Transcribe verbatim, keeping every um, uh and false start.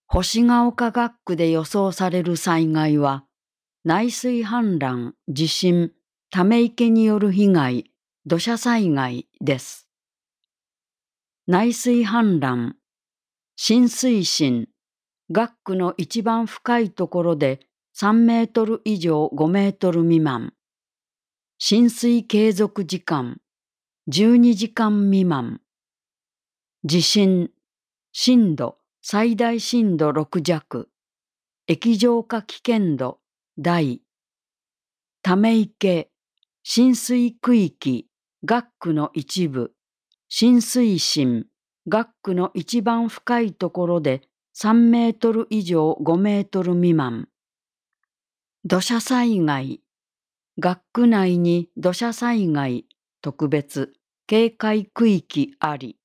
星ヶ丘学区で予想される災害は、内水氾濫、地震、ため池による被害、土砂災害です。内水氾濫、浸水深、学区の一番深いところでさんメートル以上ごメートル未満。浸水継続時間、じゅうにじかん未満。地震、震度、最大震度ろく弱。液状化危険度、大。ため池、浸水区域、学区の一部。浸水深、学区の一番深いところでさんメートル以上ごメートル未満。土砂災害、学区内に土砂災害特別警戒区域あり。